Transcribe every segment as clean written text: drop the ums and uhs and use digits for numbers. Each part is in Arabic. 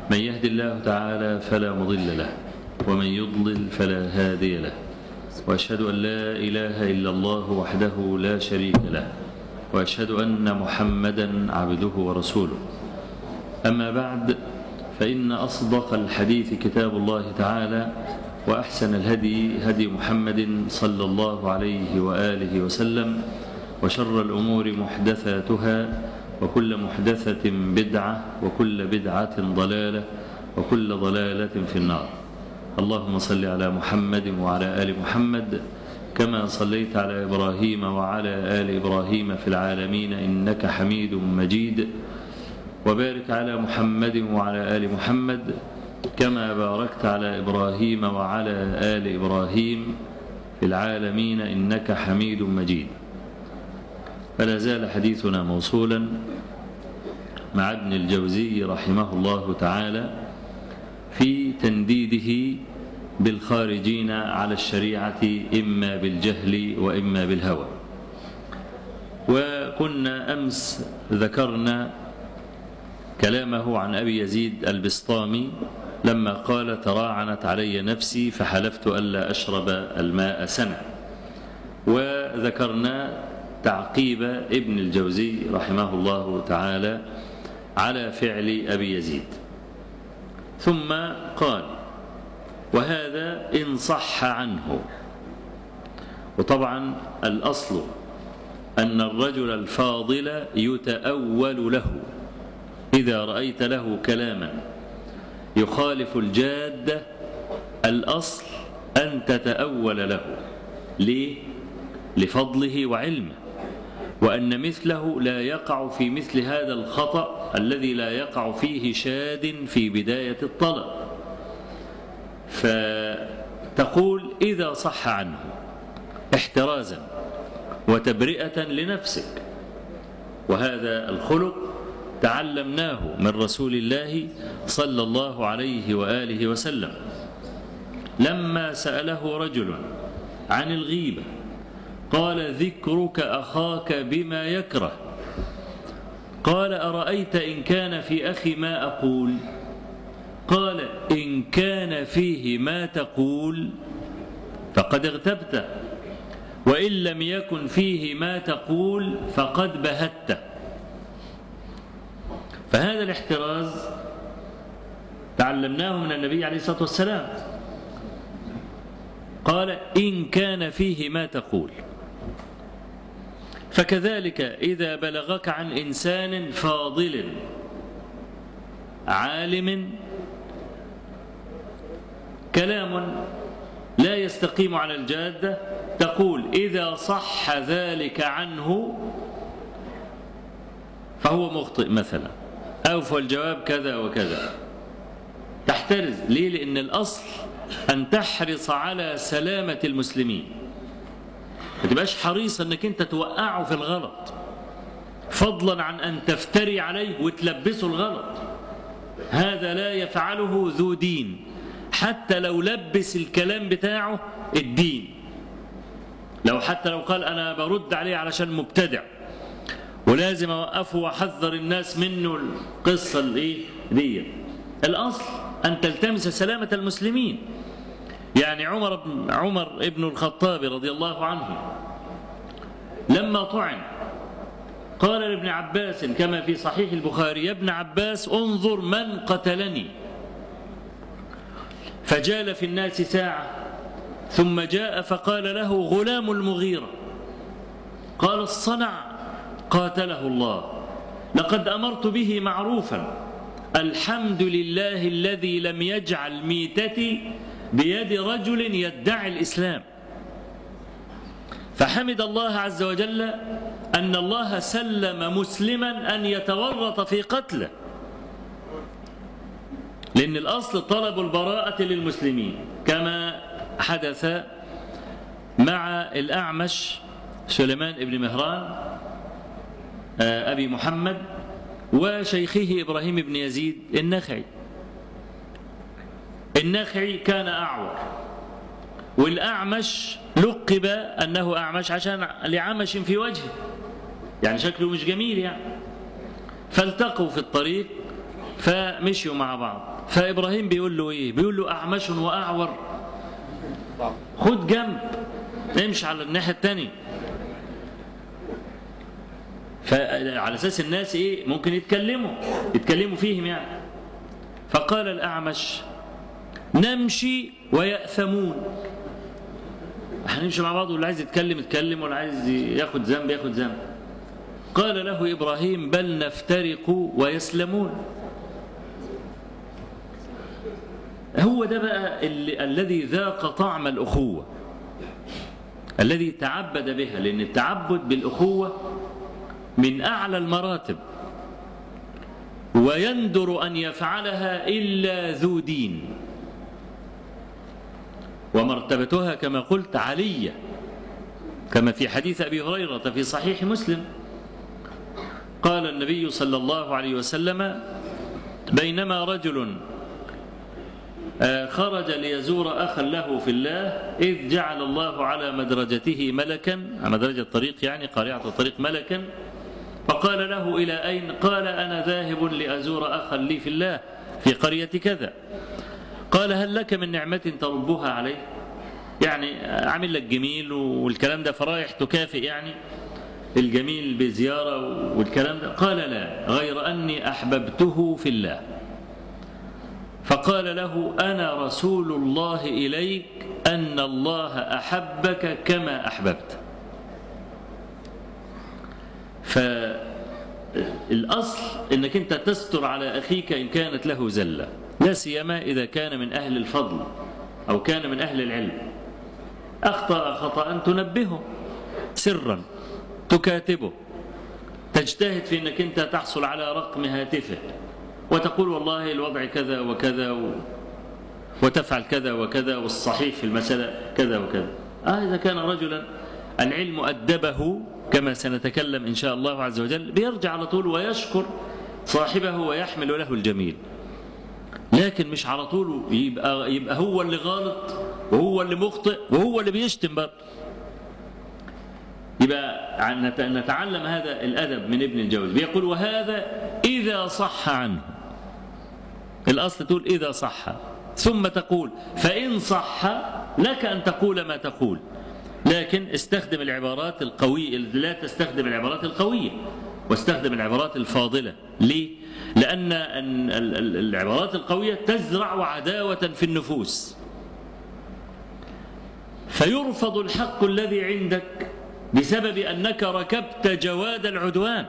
من يهد الله تعالى فلا مضل له ومن يضلل فلا هادي له، وأشهد أن لا إله إلا الله وحده لا شريك له، وأشهد أن محمدا عبده ورسوله. أما بعد، فإن أصدق الحديث كتاب الله تعالى، وأحسن الهدي هدي محمد صلى الله عليه وآله وسلم، وشر الأمور محدثاتها، وكل محدثة بدعة، وكل بدعة ضلالة، وكل ضلالة في النار. اللهم صل على محمد وعلى آل محمد كما صليت على إبراهيم وعلى آل إبراهيم في العالمين إنك حميد مجيد، وبارك على محمد وعلى آل محمد كما باركت على إبراهيم وعلى آل إبراهيم في العالمين إنك حميد مجيد. فلا زال حديثنا موصولا مع ابن الجوزي رحمه الله تعالى في تنديده بالخارجين على الشريعة إما بالجهل وإما بالهوى. وكنا أمس ذكرنا كلامه عن أبي يزيد البسطامي لما قال: تراعنت علي نفسي فحلفت ألا أشرب الماء سنة. وذكرنا تعقيب ابن الجوزي رحمه الله تعالى على فعل أبي يزيد، ثم قال: وهذا إن صح عنه. وطبعا الأصل أن الرجل الفاضل يتأول له، إذا رأيت له كلاما يخالف الجادة الأصل أن تتأول له. ليه؟ لفضله وعلمه، وأن مثله لا يقع في مثل هذا الخطأ الذي لا يقع فيه شاد في بداية الطلب. فتقول إذا صح عنه احترازا وتبرئة لنفسك. وهذا الخلق تعلمناه من رسول الله صلى الله عليه وآله وسلم لما سأله رجل عن الغيبة قال: ذكرك أخاك بما يكره. قال: أرأيت إن كان في أخي ما أقول؟ قال: إن كان فيه ما تقول فقد اغتبته، وإن لم يكن فيه ما تقول فقد بهته. فهذا الاحتراز تعلمناه من النبي عليه الصلاة والسلام. قال: إن كان فيه ما تقول. فكذلك إذا بلغك عن إنسان فاضل عالم كلام لا يستقيم على الجادة، تقول: إذا صح ذلك عنه فهو مخطئ مثلا، أو فالجواب كذا وكذا. تحترز. ليه؟ لأن الأصل أن تحرص على سلامة المسلمين، ما تبقاش حريص أنك أنت توقعه في الغلط، فضلا عن أن تفتري عليه وتلبسه الغلط. هذا لا يفعله ذو دين، حتى لو لبس الكلام بتاعه الدين، حتى لو قال أنا برد عليه علشان مبتدع ولازم أوقفه وأحذر الناس منه القصة دي. الأصل أن تلتمس سلامة المسلمين. يعني عمر ابن الخطاب رضي الله عنه لما طعن قال لابن عباس كما في صحيح البخاري: يا ابن عباس انظر من قتلني. فجال في الناس ساعة ثم جاء فقال له غلام المغيرة، قال: الصنع قاتله الله، لقد أمرت به معروفا، الحمد لله الذي لم يجعل ميتتي بيد رجل يدعي الإسلام. فحمد الله عز وجل أن الله سلم مسلما أن يتورط في قتله، لأن الأصل طلب البراءة للمسلمين، كما حدث مع الأعمش سليمان بن مهران أبي محمد وشيخه إبراهيم بن يزيد النخعي. النخعي كان أعور، والأعمش لقب أنه أعمش عشان لعمش في وجهه، يعني شكله مش جميل يعني. فالتقوا في الطريق فمشيوا مع بعض. فإبراهيم بيقول له إيه؟ بيقول له أعمش وأعور، خد جنب، امشي على الناحية التانية. فعلى أساس الناس إيه؟ ممكن يتكلموا فيهم يعني. فقال الأعمش نمشي ويأثمون، هنمشي مع بعض، واللي عايز يتكلم واللي عايز ياخد ذنب ياخد ذنب. قال له إبراهيم بل نفترق ويسلمون. هو ده بقى الذي ذاق طعم الأخوة، الذي تعبد بها، لأن التعبد بالأخوة من أعلى المراتب، ويندر أن يفعلها إلا ذو دين، ومرتبتها كما قلت عالية، كما في حديث أبي هريرة في صحيح مسلم. قال النبي صلى الله عليه وسلم بينما رجل خرج ليزور أخا له في الله إذ جعل الله على مدرجته ملكا، على مدرجة الطريق يعني قارعة الطريق ملكا، فقال له إلى أين؟ قال أنا ذاهب لأزور أخا لي في الله في قرية كذا. قال هل لك من نعمة تربها عليه؟ يعني عامل لك جميل والكلام ده، فرايح تكافئ يعني الجميل بزيارة والكلام ده؟ قال لا، غير أني أحببته في الله. فقال له أنا رسول الله إليك أن الله أحبك كما أحببت. فالأصل أنك أنت تستر على أخيك إن كانت له زلة، لا سيما إذا كان من أهل الفضل أو كان من أهل العلم. أخطأ خطأ تنبهه سرا، تكاتبه، تجتهد في أنك أنت تحصل على رقم هاتفه وتقول والله الوضع كذا وكذا وتفعل كذا وكذا والصحيح في المسألة كذا وكذا. إذا كان رجلا العلم أدبه كما سنتكلم إن شاء الله عز وجل، بيرجع على طول ويشكر صاحبه ويحمل له الجميل، لكن مش على طول يبقى هو اللي غلط وهو اللي مخطئ وهو اللي بيشتم برضه. يبقى نتعلم هذا الأدب من ابن الجوزي. بيقول وهذا إذا صح عنه، الأصل تقول إذا صح، ثم تقول فإن صح لك أن تقول ما تقول، لكن استخدم العبارات القوية، لا تستخدم العبارات القوية، واستخدم العبارات الفاضلة. ليه؟ لأن العبارات القوية تزرع عداوة في النفوس، فيرفض الحق الذي عندك بسبب أنك ركبت جواد العدوان.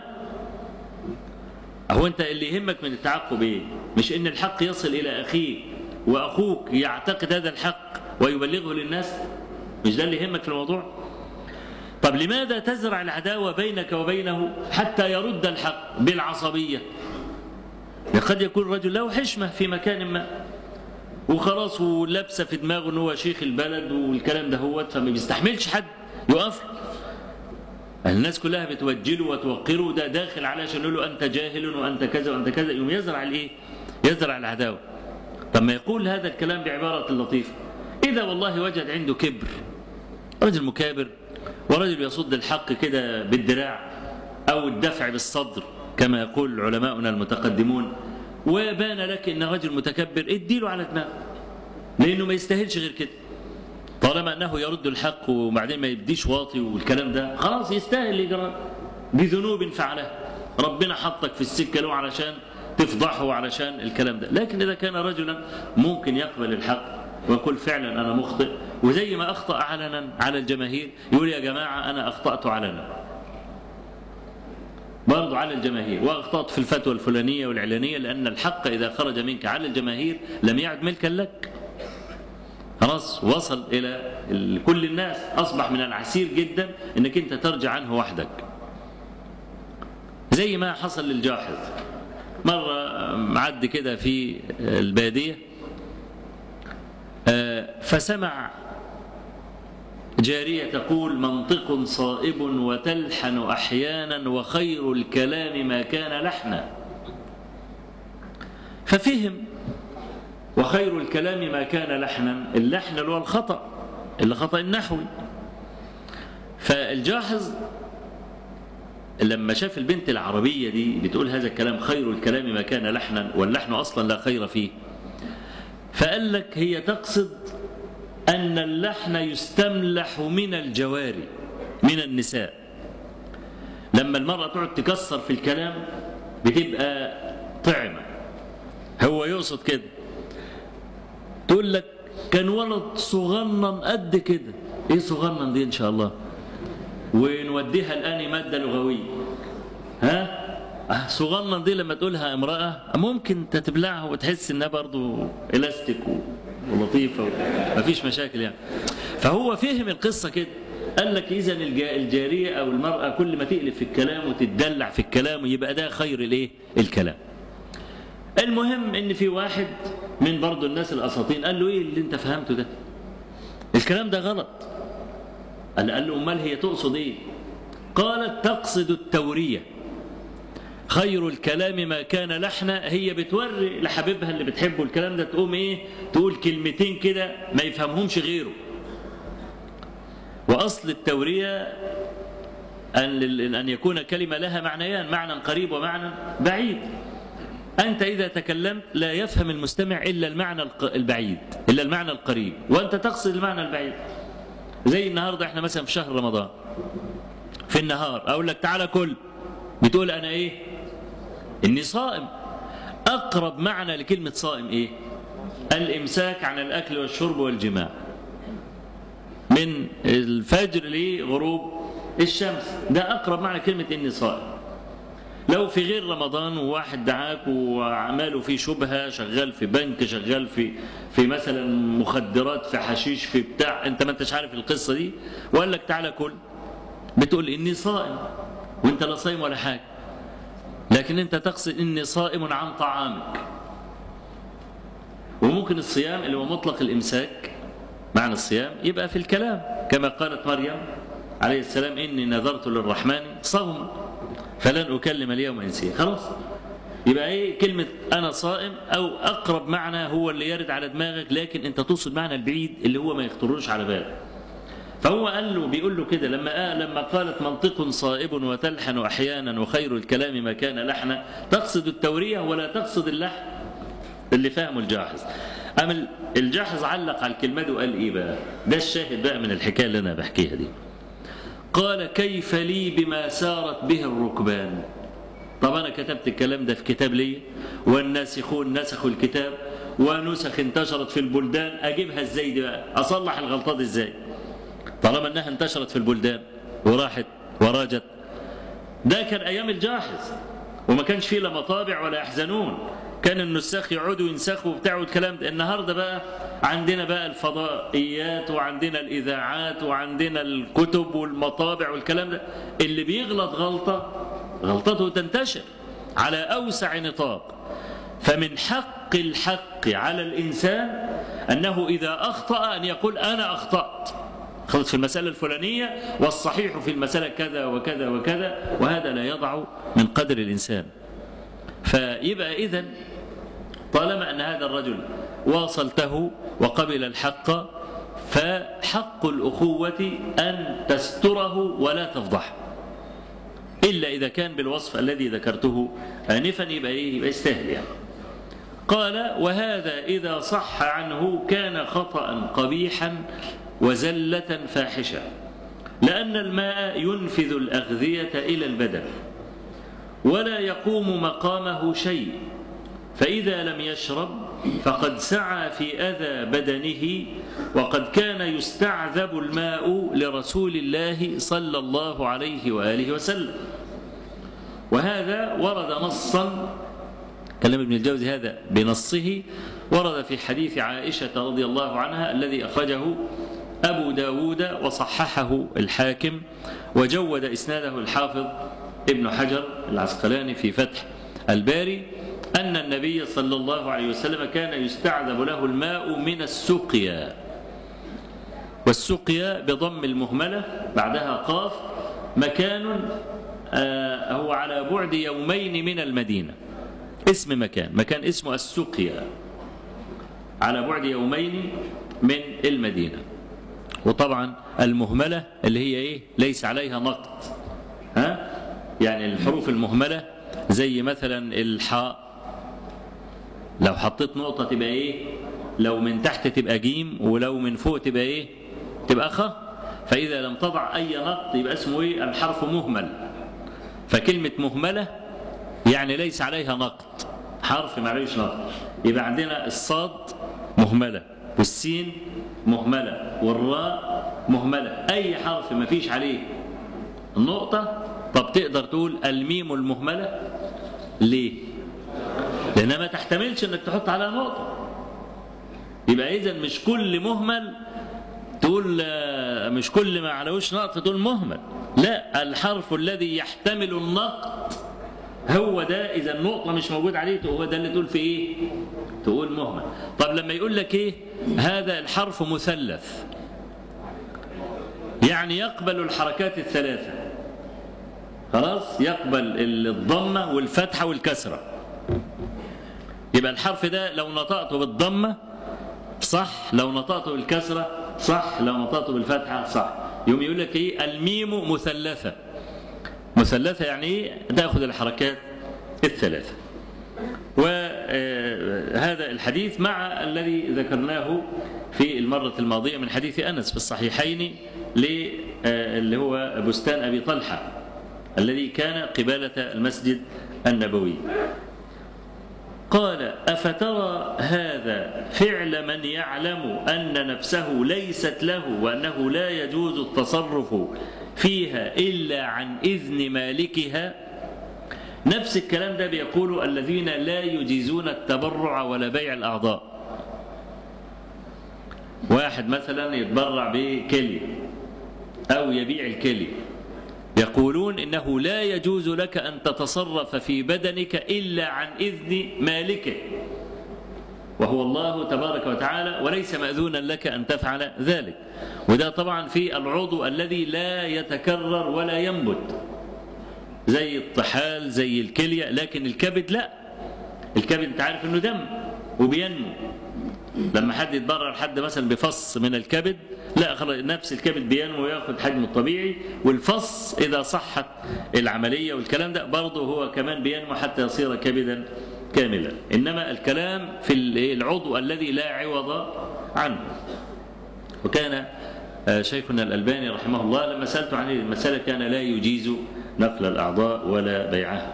أهو أنت اللي يهمك من التعقب إيه؟ مش إن الحق يصل إلى أخيه وأخوك يعتقد هذا الحق ويبلغه للناس؟ مش ده اللي يهمك في الموضوع؟ طب لماذا تزرع العداوة بينك وبينه حتى يرد الحق بالعصبية؟ قد يكون رجل له حشمة في مكان ما وخلاص ولابسه في دماغه أنه هو شيخ البلد والكلام ده، هو فما بيستحملش حد يقف. الناس كلها بتوجله وتوقره، ده داخل علشان يقول له أنت جاهل وأنت كذا وأنت كذا، يوم يزرع الإيه؟ يزرع العداوة. طب ما يقول هذا الكلام بعبارة لطيفة. إذا والله وجد عنده كبر، رجل مكابر ورجل يصد الحق كده بالدراع أو الدفع بالصدر كما يقول علماؤنا المتقدمون، وبان لك إن رجل متكبر، اديله على دماغه، لأنه ما يستاهلش غير كده. طالما أنه يرد الحق وبعدين ما يبديش واطي والكلام ده، خلاص يستاهل يجرى بذنوب فعلها. ربنا حطك في السكة له علشان تفضحه وعلشان الكلام ده. لكن إذا كان رجلا ممكن يقبل الحق ويقول فعلا أنا مخطئ، وزي ما أخطأ علنا على الجماهير يقول يا جماعة أنا أخطأت علنا برضو على الجماهير، وأخطأت في الفتوى الفلانية والعلانية، لأن الحق إذا خرج منك على الجماهير لم يعد ملكا لك، خلاص وصل إلى كل الناس، أصبح من العسير جدا أنك أنت ترجع عنه وحدك، زي ما حصل للجاحظ. مرة معد كده في البادية فسمع جارية تقول منطق صائب وتلحن أحيانا وخير الكلام ما كان لحنا، ففهم وخير الكلام ما كان لحنا، اللحن اللي هو الخطأ النحوي. فالجاحظ لما شاف البنت العربية دي بتقول هذا الكلام خير الكلام ما كان لحنا واللحن أصلا لا خير فيه، فقال لك هي تقصد أن اللحن يستملح من الجواري من النساء. لما المرأة تقعد تكسر في الكلام بتبقى طعمة، هو يقصد كده. تقول لك كان ولد صغنن قد كده، ايه صغنن دي ان شاء الله، ونوديها الآن مادة لغوية. صغنن دي لما تقولها امرأة ممكن تتبلعها وتحس انها برضو الاستيك ولطيفة مفيش مشاكل يعني. فهو فهم القصة كده، قال لك إذا الجارية أو المرأة كل ما تقلب في الكلام وتتدلع في الكلام يبقى ده خير الايه الكلام. المهم ان في واحد من برضو الناس الأساطين قال له ايه اللي انت فهمته ده، الكلام ده غلط. قال له امال هي تقصد ايه؟ قالت تقصد التورية، خير الكلام ما كان لحنا. هي بتوري لحبيبها اللي بتحبه الكلام ده، تقوم ايه تقول كلمتين كده ما يفهمهمش غيره. وأصل التورية أن يكون كلمة لها معنيان، معنى قريب ومعنى بعيد. أنت إذا تكلمت لا يفهم المستمع إلا المعنى البعيد إلا المعنى القريب، وأنت تقصد المعنى البعيد. زي النهاردة احنا مثلا في شهر رمضان، في النهار أقول لك تعالى كل، بتقول أنا إيه؟ إني صائم. أقرب معنى لكلمة صائم إيه؟ الإمساك عن الأكل والشرب والجماع من الفجر لغروب الشمس، ده أقرب معنى كلمة إني صائم. لو في غير رمضان وواحد دعاك وعماله في شبهة، شغال في بنك، شغال في مثلا مخدرات، في حشيش، في بتاع، انت ما انتش عارف القصة دي، وقال لك تعالى كل، بتقول إني صائم وانت لا صايم ولا حاجة، لكن انت تقصد إني صائم عن طعامك. وممكن الصيام اللي هو مطلق الإمساك، معنى الصيام يبقى في الكلام، كما قالت مريم عليه السلام إني نذرت للرحمن صوما فلن أكلم اليوم إنسيا. خلاص، يبقى إيه كلمة أنا صائم، أو أقرب معنى هو اللي يرد على دماغك، لكن أنت توصل معنى البعيد اللي هو ما يخطرش على بالك. فهو قال له بيقول له كده لما قالت منطق صائب وتلحن أحيانا وخير الكلام ما كان لحنا، تقصد التورية ولا تقصد اللحن اللي فهمه الجاحظ. أما الجاحظ علق على الكلمة دي وقال إيه بقى؟ ده الشاهد بقى من الحكاية اللي أنا بحكيها دي. قال كيف لي بما سارت به الركبان. طب أنا كتبت الكلام ده في كتاب لي، والناسخون نسخوا الكتاب، ونسخ انتشرت في البلدان، أجيبها إزاي دي بقى؟ أصلح الغلطات دي إزاي؟ طالما أنها انتشرت في البلدان وراحت وراجت. ده كان أيام الجاحظ، وما كانش فيه لا مطابع ولا يحزنون، كان النساخ يقعدوا ينسخوا وبتاعوا الكلام ده. النهارده بقى عندنا بقى الفضائيات، وعندنا الإذاعات، وعندنا الكتب والمطابع والكلام ده. اللي بيغلط غلطته تنتشر على أوسع نطاق. فمن حق الحق على الإنسان أنه إذا أخطأ أن يقول أنا أخطأت، خلط في المسألة الفلانية، والصحيح في المسألة كذا وكذا وكذا، وهذا لا يضع من قدر الإنسان. فيبقى إذن طالما أن هذا الرجل واصلته وقبل الحق، فحق الأخوة أن تستره ولا تفضح، إلا إذا كان بالوصف الذي ذكرته آنفا، يبقى يستاهل يعني. قال وهذا إذا صح عنه كان خطأ قبيحا وزلة فاحشة، لأن الماء ينفذ الأغذية إلى البدن ولا يقوم مقامه شيء، فإذا لم يشرب فقد سعى في أذى بدنه، وقد كان يستعذب الماء لرسول الله صلى الله عليه وآله وسلم. وهذا ورد نصا، كلام ابن الجوزي هذا بنصه، ورد في حديث عائشة رضي الله عنها الذي أخرجه أبو داود وصححه الحاكم، وجود إسناده الحافظ ابن حجر العسقلاني في فتح الباري، أن النبي صلى الله عليه وسلم كان يستعذب له الماء من السقيا. والسقيا بضم المهملة بعدها قاف، مكان هو على بعد يومين من المدينة، اسم مكان اسمه السقيا، على بعد يومين من المدينة. وطبعا المهملة اللي هي إيه؟ ليس عليها نقط، يعني الحروف المهملة زي مثلا الحاء، لو حطيت نقطة تبقى إيه؟ لو من تحت تبقى جيم، ولو من فوق تبقى إيه؟ تبقى خ. فإذا لم تضع أي نقط يبقى اسمه إيه؟ الحرف مهمل. فكلمة مهملة يعني ليس عليها نقط، حرف ما عليهش نقط. يبقى عندنا الصاد مهملة، والسين مهملة، والراء مهملة. أي حرف ما فيش عليه النقطة. طب تقدر تقول الميم المهملة ليه؟ لأنها ما تحتملش أنك تحط عليها نقطة. يبقى إذن مش كل مهمل تقول، مش كل ما عليهوش نقطة تقول مهمل. لا، الحرف الذي يحتمل النقط هو ده. إذا النقطة مش موجود عليه هو ده اللي تقول في إيه؟ تقول مهمل. طب لما يقول لك إيه؟ هذا الحرف مثلث، يعني يقبل الحركات الثلاثة. خلاص، يقبل الضمة والفتحة والكسرة. يبقى الحرف ده لو نطقته بالضمة صح، لو نطقته بالكسرة صح، لو نطقته بالفتحة صح. يوم يقول لك إيه؟ الميم مثلثة. مثلثة يعني إيه؟ تأخذ الحركات الثلاثة. وهذا الحديث مع الذي ذكرناه في المرة الماضية من حديث أنس في الصحيحين اللي هو بستان أبي طلحة الذي كان قبالة المسجد النبوي. قال: أفترى هذا فعل من يعلم أن نفسه ليست له وأنه لا يجوز التصرف فيها إلا عن إذن مالكها؟ نفس الكلام ده بيقول الذين لا يجيزون التبرع ولا بيع الأعضاء. واحد مثلا يتبرع بكلي أو يبيع الكلي، يقولون إنه لا يجوز لك أن تتصرف في بدنك إلا عن إذن مالكه، وهو الله تبارك وتعالى، وليس مأذونا لك أن تفعل ذلك. وده طبعا في العضو الذي لا يتكرر ولا ينبت، زي الطحال زي الكلية. لكن الكبد لا، الكبد انت عارف انه دم وبينمو. لما حد يتبرع لحد مثلا بفص من الكبد، لا خلاص، نفس الكبد بينمو وياخد حجمه الطبيعي، والفص اذا صحت العمليه والكلام ده برضه هو كمان بينمو حتى يصير كبدا كاملا. انما الكلام في العضو الذي لا عوض عنه. وكان شيخنا الألباني رحمه الله لما سألته عن المسألة كان لا يجيز نقل الأعضاء ولا بيعها.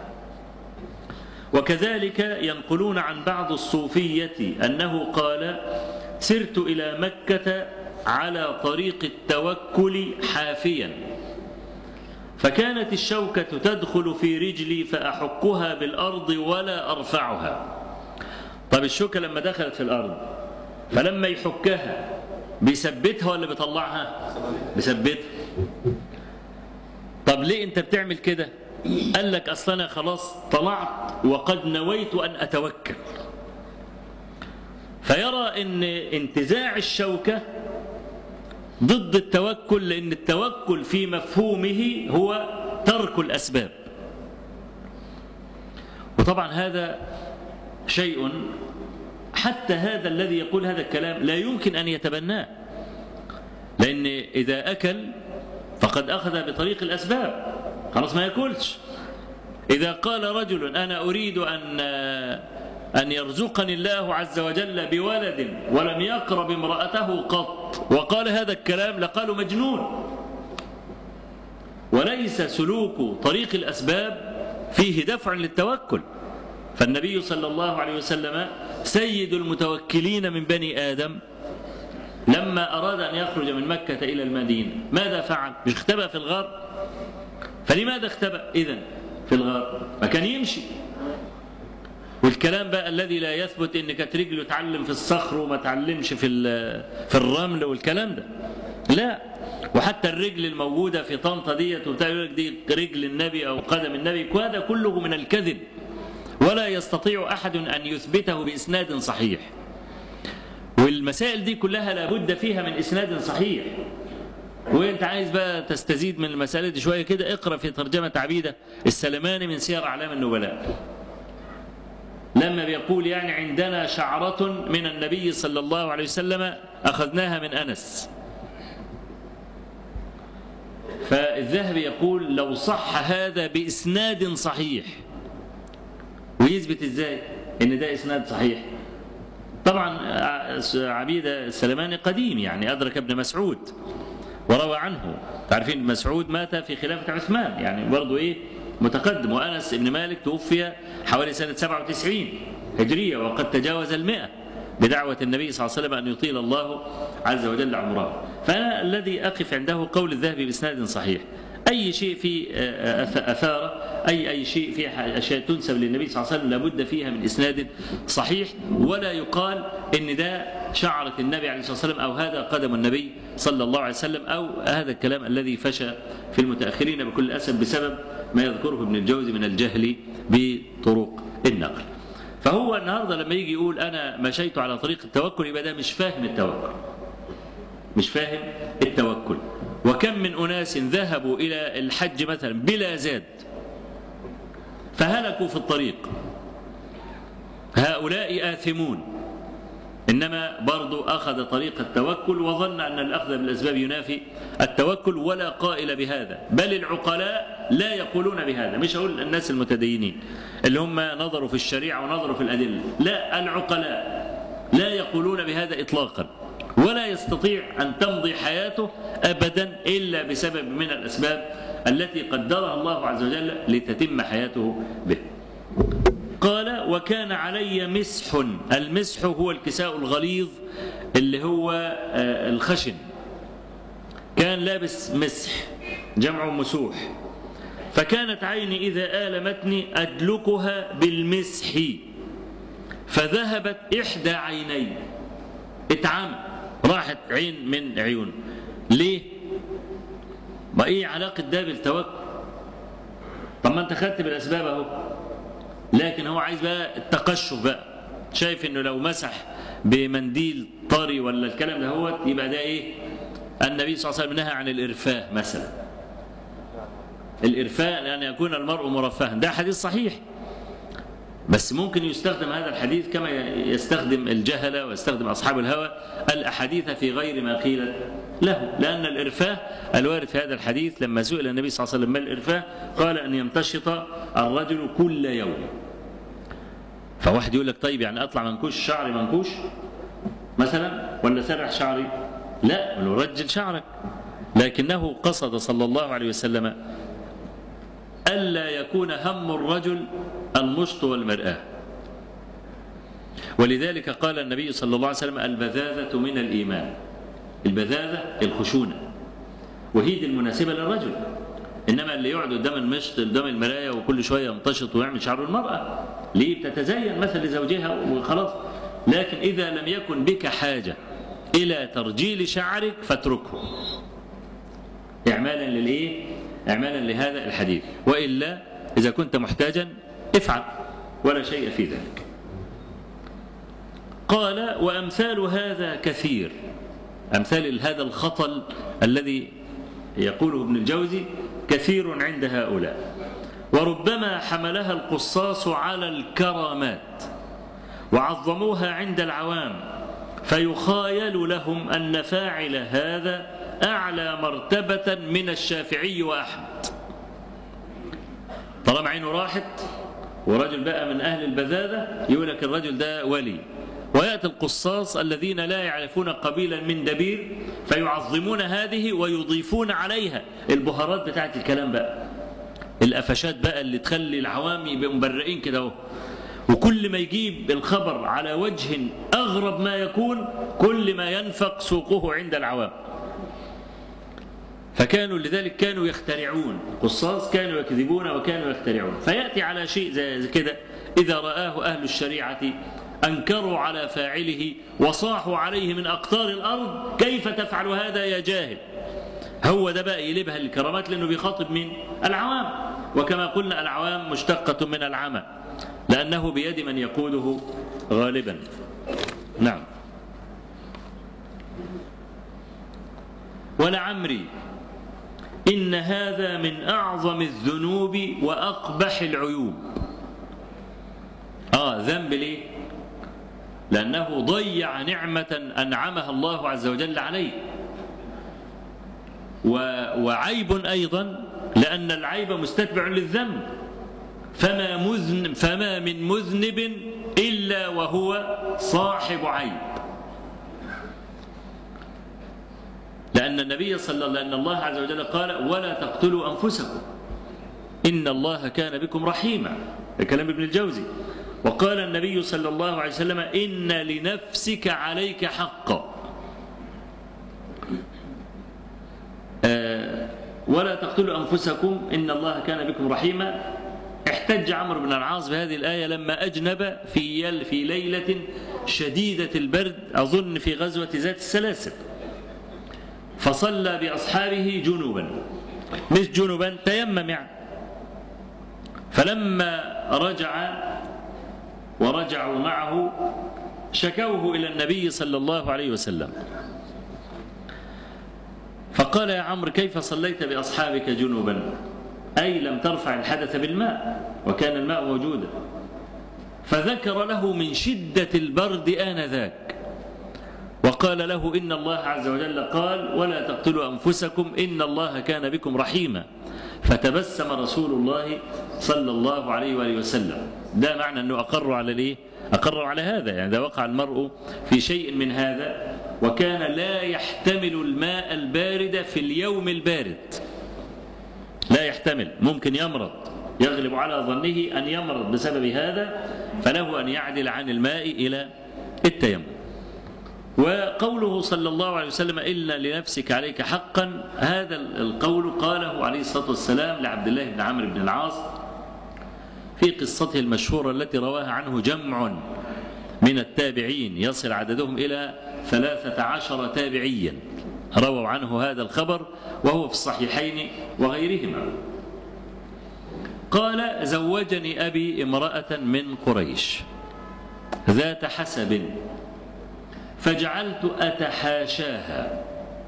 وكذلك ينقلون عن بعض الصوفية أنه قال: سرت إلى مكة على طريق التوكل حافيا، فكانت الشوكة تدخل في رجلي فأحكها بالأرض ولا أرفعها. طب الشوكة لما دخلت في الأرض فلما يحكها بيثبتها ولا بيطلعها؟ بيثبتها. طب ليه انت بتعمل كده؟ قال لك اصل انا خلاص طلعت وقد نويت ان اتوكل. فيرى ان انتزاع الشوكة ضد التوكل، لان التوكل في مفهومه هو ترك الاسباب. وطبعا هذا شيء حتى هذا الذي يقول هذا الكلام لا يمكن أن يتبناه، لأن إذا أكل فقد أخذ بطريق الأسباب، خلاص ما يأكلش. إذا قال رجل أنا أريد أن يرزقني الله عز وجل بولد ولم يقرب امرأته قط وقال هذا الكلام لقالوا مجنون. وليس سلوك طريق الأسباب فيه دفع للتوكل. فالنبي صلى الله عليه وسلم سيد المتوكلين من بني آدم لما أراد أن يخرج من مكة إلى المدينة ماذا فعل؟ مش اختبأ في الغار؟ فلماذا اختبأ إذن في الغار؟ ما كان يمشي. والكلام بقى الذي لا يثبت إن كانت رجله تعلم في الصخر وما تعلمش في الرمل والكلام ده لا. وحتى الرجل الموجودة في طنطا ديت وتقول دي رجل النبي أو قدم النبي، وهذا كله من الكذب، ولا يستطيع أحد أن يثبته بإسناد صحيح. والمسائل دي كلها لابد فيها من إسناد صحيح. وانت عايز بقى تستزيد من المسائل دي شوية كده، اقرأ في ترجمة عبيدة السلماني من سير أعلام النبلاء لما بيقول يعني عندنا شعرة من النبي صلى الله عليه وسلم أخذناها من أنس، فالذهبي يقول لو صح هذا بإسناد صحيح. ويثبت ازاي ان ده إسناد صحيح؟ طبعا عبيدة السلماني قديم، يعني أدرك ابن مسعود وروى عنه. تعرفين مسعود مات في خلافة عثمان، يعني برضه إيه متقدم. وأنس بن مالك توفي حوالي سنة 97 هجرية، وقد تجاوز 100 بدعوة النبي صلى الله عليه وسلم أن يطيل الله عز وجل عمره. فأنا الذي أقف عنده قول الذهبي بإسناد صحيح. أي شيء في أثاره، أي شيء في أشياء تنسب للنبي صلى الله عليه وسلم لابد فيها من إسناد صحيح، ولا يقال إن ده شعرة النبي عليه الصلاة والسلام أو هذا قدم النبي صلى الله عليه وسلم، أو هذا الكلام الذي فشى في المتأخرين بكل أسف بسبب ما يذكره ابن الجوزي من الجهل بطرق النقل. فهو النهارده لما يجي يقول أنا مشيت على طريق التوكل، يبقى ده مش فاهم التوكل، مش فاهم التوكل. وكم من أناس ذهبوا إلى الحج مثلا بلا زاد فهلكوا في الطريق، هؤلاء آثمون. إنما برضو أخذ طريق التوكل وظن أن الأخذ بالأسباب ينافي التوكل، ولا قائل بهذا، بل العقلاء لا يقولون بهذا. مش أقول الناس المتدينين اللي هم نظروا في الشريعة ونظروا في الأدلة، لا، العقلاء لا يقولون بهذا إطلاقا، ولا يستطيع أن تمضي حياته أبدا إلا بسبب من الأسباب التي قدرها الله عز وجل لتتم حياته به. قال وكان علي مسح. المسح هو الكساء الغليظ اللي هو الخشن، كان لابس مسح جمع مسوح. فكانت عيني إذا آلمتني أدلكها بالمسح فذهبت إحدى عيني، اتعمى، راحت عين من عيون. ليه؟ ما ايه علاقة ده بالتوكل؟ طب ما انت خدت بالاسباب اهو، لكن هو عايز بقى التقشف بقى، شايف انه لو مسح بمنديل طري ولا الكلام ده هو يبقى ده ايه؟ النبي صلى الله عليه وسلم نهى عن الارفاه مثلا، الارفاه ان يكون المرء مرفها، ده حديث صحيح، بس ممكن يستخدم هذا الحديث كما يستخدم الجهلة ويستخدم أصحاب الهوى الأحاديث في غير ما قيل له. لأن الإرفاه الوارد في هذا الحديث لما سئل النبي صلى الله عليه وسلم ما الإرفاه قال أن يمتشط الرجل كل يوم. فواحد يقول لك طيب يعني أطلع منكوش شعري منكوش مثلا ولا سرح شعري؟ لا، رجل شعرك. لكنه قصد صلى الله عليه وسلم ألا يكون هم الرجل المشط والمرآة. ولذلك قال النبي صلى الله عليه وسلم البذاذة من الإيمان. البذاذة الخشونة، وهي دي المناسبة للرجل. إنما اللي يقعد قدام المشط قدام المراية وكل شوية يمتشط ويعمل شعر المرأة ليه؟ بتتزين مثل لزوجها وخلاص. لكن إذا لم يكن بك حاجة إلى ترجيل شعرك فاتركه إعمالا للإيه؟ إعمالا لهذا الحديث، وإلا إذا كنت محتاجا افعل ولا شيء في ذلك. قال وأمثال هذا كثير، أمثال هذا الخطل الذي يقوله ابن الجوزي كثير عند هؤلاء، وربما حملها القصاص على الكرامات وعظموها عند العوام، فيخايل لهم أن فاعل هذا أعلى مرتبة من الشافعي وأحمد. طالما عينه راحت ورجل بقى من أهل البذاذة يقول لك الرجل ده ولي. ويأتي القصاص الذين لا يعرفون قبيلا من دبير فيعظمون هذه ويضيفون عليها البهارات بتاعت الكلام بقى، القفشات بقى اللي تخلي العوام يبقوا مبرئين كده اهو. وكل ما يجيب الخبر على وجه أغرب ما يكون كل ما ينفق سوقه عند العوام. فكانوا لذلك كانوا يخترعون، قصاص كانوا يكذبون وكانوا يخترعون. فيأتي على شيء زي كده إذا رآه أهل الشريعة أنكروا على فاعله وصاحوا عليه من أقطار الأرض كيف تفعل هذا يا جاهل. هو ده بقى يلبها الكرامات لأنه بيخاطب من العوام، وكما قلنا العوام مشتقة من العمى لأنه بيد من يقوده غالبا. نعم. ولعمري إن هذا من أعظم الذنوب وأقبح العيوب. ذنب ليه؟ لأنه ضيع نعمة أنعمها الله عز وجل عليه، وعيب أيضا، لأن العيب مستتبع للذنب، فما من مذنب إلا وهو صاحب عيب. لأن النبي لأن الله عز وجل قال: ولا تقتلوا أنفسكم إن الله كان بكم رحيما. كلام ابن الجوزي. وقال النبي صلى الله عليه وسلم: إن لنفسك عليك حقا. ولا تقتلوا أنفسكم إن الله كان بكم رحيما. احتج عمرو بن العاص بهذه الآية لما أجنب في ليلة شديدة البرد، أظن في غزوة ذات السلاسل، فصلى بأصحابه جنوبا، مش جنوبا، تيمم يعني. فلما ورجعوا معه شكوه إلى النبي صلى الله عليه وسلم، فقال: يا عمرو، كيف صليت بأصحابك جنوبا؟ أي لم ترفع الحدث بالماء، وكان الماء موجودا. فذكر له من شدة البرد آنذاك، وقال له: إن الله عز وجل قال: ولا تقتلوا أنفسكم إن الله كان بكم رحيما. فتبسم رسول الله صلى الله عليه وآله وسلم. ده معنى أنه أقروا على هذا، يعني إذا وقع المرء في شيء من هذا وكان لا يحتمل الماء البارد في اليوم البارد، لا يحتمل، ممكن يمرض، يغلب على ظنه أن يمرض بسبب هذا، فله أن يعدل عن الماء إلى التيمم. وقوله صلى الله عليه وسلم: إلا لنفسك عليك حقا، هذا القول قاله عليه الصلاة والسلام لعبد الله بن عمرو بن العاص في قصته المشهورة التي رواها عنه جمع من التابعين، يصل عددهم إلى 13 تابعيا رووا عنه هذا الخبر، وهو في الصحيحين وغيرهما. قال: زوجني أبي امرأة من قريش ذات حسب، فجعلت أتحاشاها.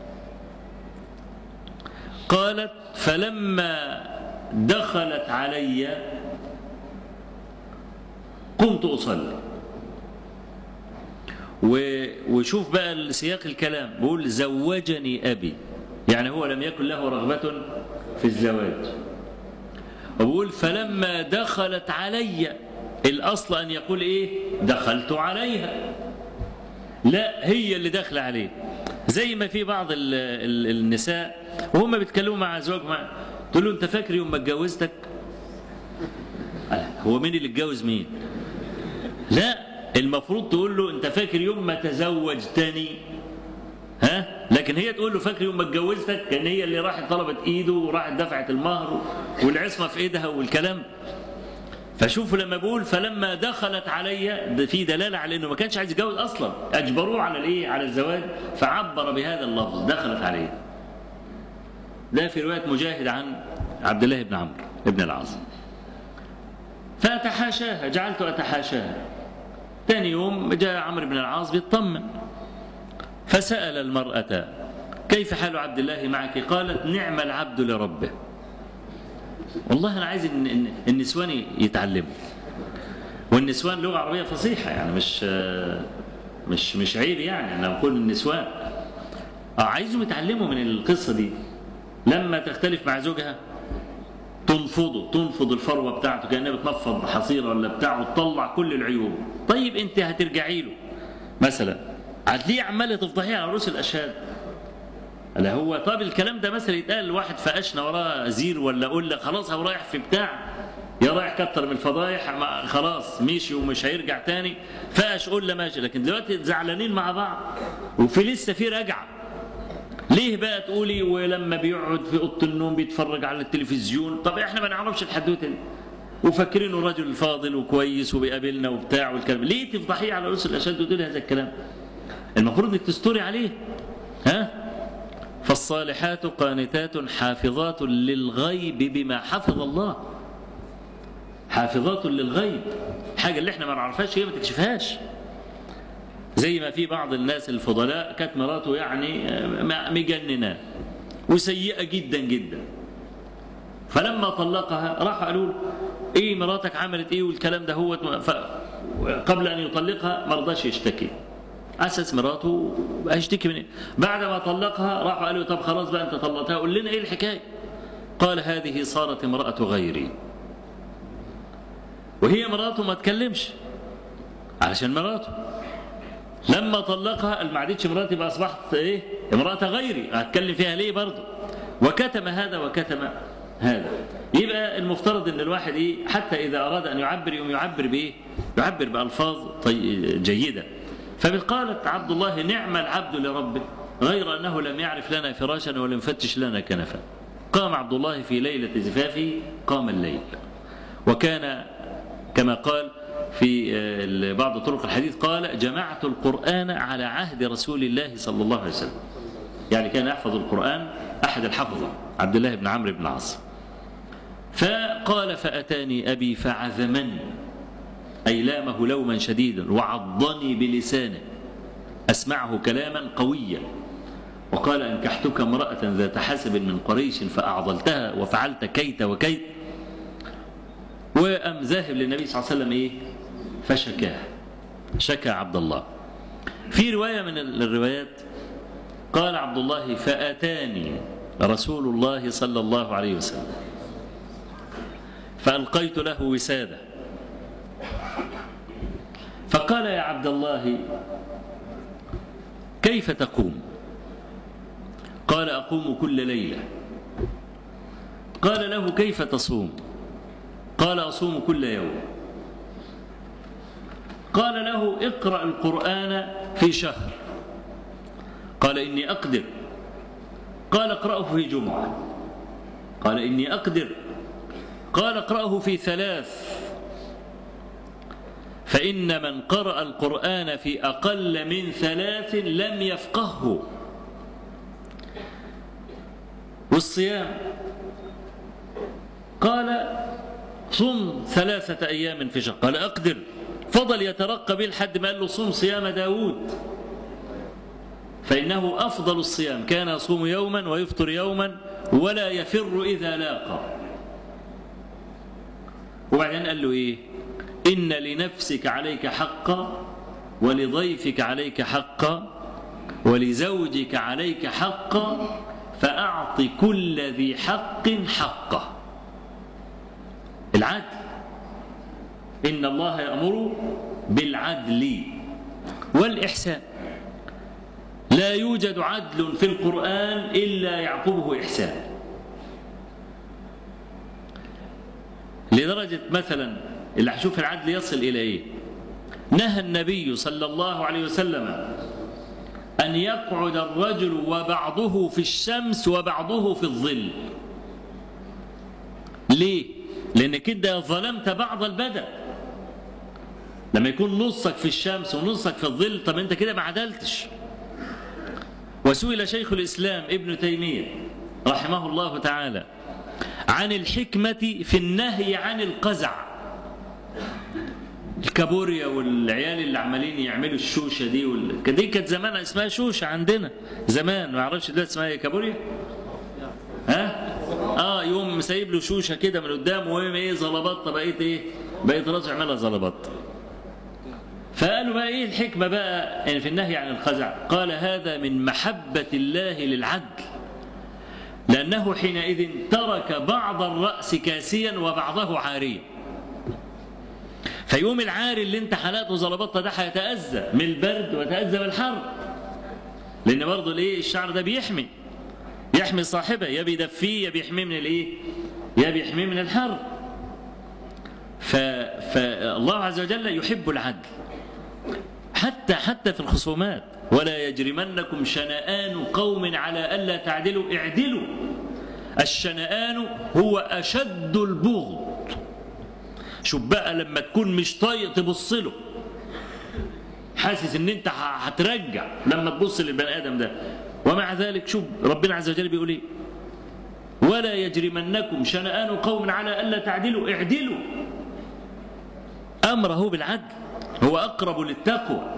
قالت: فلما دخلت علي قمت أصلي. وشوف بقى سياق الكلام، بيقول: زوجني أبي، يعني هو لم يكن له رغبة في الزواج. وبيقول: فلما دخلت علي، الأصل أن يقول إيه؟ دخلت عليها، لا، هي اللي داخله عليه. زي ما في بعض النساء وهم بيتكلموا مع ازواجهم، تقول له: انت فاكر يوم ما اتجوزتك؟ هو مين اللي اتجوز مين؟ لا، المفروض تقول له: انت فاكر يوم ما تزوجتني؟ لكن هي تقول له: فاكر يوم ما اتجوزتك؟ كان هي اللي راحت طلبت ايده وراحت دفعت المهر والعصمه في ايدها والكلام. فشوفوا لما بقول فلما دخلت علي، في دلاله على انه ما كانش عايز يتجوز اصلا، اجبروه على الايه؟ على الزواج، فعبر بهذا اللفظ دخلت عليه. ده في روايه مجاهد عن عبد الله بن عمرو بن العاص. فاتحاشاها، جعلت اتحاشاها. ثاني يوم جاء عمرو بن العاص بيطمن، فسال المراه: كيف حال عبد الله معك؟ قالت: نعم العبد لربه. والله أنا عايز إن النسوان يتعلموا، والنسوان لغة عربية فصيحة، يعني مش عيب يعني أنا بقول النسوان عايزهم يتعلموا من القصة دي. لما تختلف مع زوجها تنفض الفروة بتاعته كأنها بتنفض حصيرة ولا بتاعه، وتطلع كل العيوب. طيب أنت هترجعي له مثلا، هتلاقيه عمالة تفضحيه على رؤوس الأشهاد. لا هو طب الكلام ده مثلا يتقال لواحد فقشنا وراه زير، ولا اقول لك خلاص هو رايح في بتاع، يا رايح كتر من الفضايح، خلاص مشي ومش هيرجع تاني، فقش قول له ماشي. لكن دلوقتي زعلانين مع بعض وفي لسه في رجعه، ليه بقى تقولي ولما بيقعد في اوضه النوم بيتفرج على التلفزيون؟ طب احنا ما نعرفش الحدوته دي وفاكرينه راجل فاضل وكويس وبيقابلنا وبتاع والكلام، ليه تفضحيه على رؤوس الاشهاد وتقولي هذا الكلام؟ المفروض انك تستوري عليه. فالصالحات قانتات حافظات للغيب بما حفظ الله. حافظات للغيب، الحاجة اللي احنا ما نعرفهاش هي ما تكشفهاش. زي ما في بعض الناس الفضلاء كانت مراته يعني مجننة وسيئة جدا جدا، فلما طلقها راح قالوا له: ايه مراتك عملت ايه والكلام ده؟ هو قبل ان يطلقها ما رضاش يشتكي، أسس مراته هيشتكي من إيه؟ بعد ما طلقها راحوا قالوا طب خلاص بقى أنت طلقتها قول لنا إيه الحكاية؟ قال هذه صارت امرأة غيري، وهي مراته ما تكلمش علشان مراته. لما طلقها قال ما عادتش مراتي بقى أصبحت إيه؟ امرأة غيري، هتكلم فيها ليه برضه؟ وكتم هذا وكتم هذا. يبقى المفترض ان الواحد ايه حتى اذا اراد ان يعبر يعبر بايه؟ يعبر بالفاظ جيده. فقالت عبد الله نعم العبد لربه غير انه لم يعرف لنا فراشا ولم يفتش لنا كنفا. قام عبد الله في ليله زفافه قام الليل، وكان كما قال في بعض طرق الحديث قال جمعت القرآن على عهد رسول الله صلى الله عليه وسلم، يعني كان يحفظ القرآن أحد الحفظة عبد الله بن عمرو بن العاص. فقال فأتاني أبي فعذمني أي لامه لوما شديدا وعضني بلسانه أسمعه كلاما قويا، وقال أنكحتك امرأة ذات حسب من قريش فأعضلتها وفعلت كيت وكيت. وأم ذاهب للنبي صلى الله عليه وسلم إيه؟ فشكاه، شكى عبد الله. في رواية من الروايات قال عبد الله فأتاني رسول الله صلى الله عليه وسلم فألقيت له وسادة فقال يا عبد الله كيف تقوم؟ قال أقوم كل ليلة. قال له كيف تصوم؟ قال أصوم كل يوم. قال له اقرأ القرآن في شهر. قال إني أقدر. قال اقرأه في جمعة. قال إني أقدر. قال اقرأه في 3. فإن من قرأ القرآن في أقل من 3 لم يفقهه. والصيام قال صم 3 أيام في شهر. قال أقدر. فضل يترقى به لحد ما قال له صم صيام داود فإنه أفضل الصيام كان يصوم يوما ويفطر يوما ولا يفر إذا لاقى. وبعدين قال له إيه؟ إن لنفسك عليك حقا ولضيفك عليك حقا ولزوجك عليك حقا فأعط كل ذي حق حقه. العدل، إن الله يأمر بالعدل والإحسان. لا يوجد عدل في القرآن إلا يعقبه إحسان. لدرجة مثلا اللي هشوف العدل يصل إلى إيه؟ نهى النبي صلى الله عليه وسلم أن يقعد الرجل وبعضه في الشمس وبعضه في الظل. ليه؟ لأنك كده ظلمت بعض البدن. لما يكون نصك في الشمس ونصك في الظل طب أنت كده ما عدلتش. وسئل شيخ الإسلام ابن تيمية رحمه الله تعالى عن الحكمة في النهي عن القزع. الكابوريا والعيال اللي عمالين يعملوا الشوشة دي كانت زمان اسمها شوشة عندنا زمان، ما اعرفش دلوقتي اسمها ايه. كابوريا يقوم مسيب له شوشة كده من قدام وهي ايه زلبطة بقيت ايه بقيت راسه يعملها زلبطة. فقالوا بقى ايه الحكمة بقى يعني في النهي عن القزع؟ قال هذا من محبة الله للعدل، لأنه حينئذ ترك بعض الرأس كاسيا وبعضه عاريا. فيوم العاري اللي انت حلقته زلبطة ده هيتأذى من البرد ويتأذى من الحر، لأن برضه الايه الشعر ده يحمي صاحبه، يا بيدفيه يا بيحميه من الايه؟ يا بيحميه من الحر. فالله عز وجل يحب العدل حتى في الخصومات. ولا يجرمنكم شنآن قوم على ألا تعدلوا اعدلوا. الشنآن هو أشد البغض. شوف بقى لما تكون مش طايق تبص له حاسس ان انت هترجع لما تبص للبني ادم ده، ومع ذلك شوف ربنا عز وجل بيقول ايه؟ ولا يجرمنكم شنآن قوم على ألا تعدلوا اعدلوا. أمره بالعدل، هو أقرب للتقوى.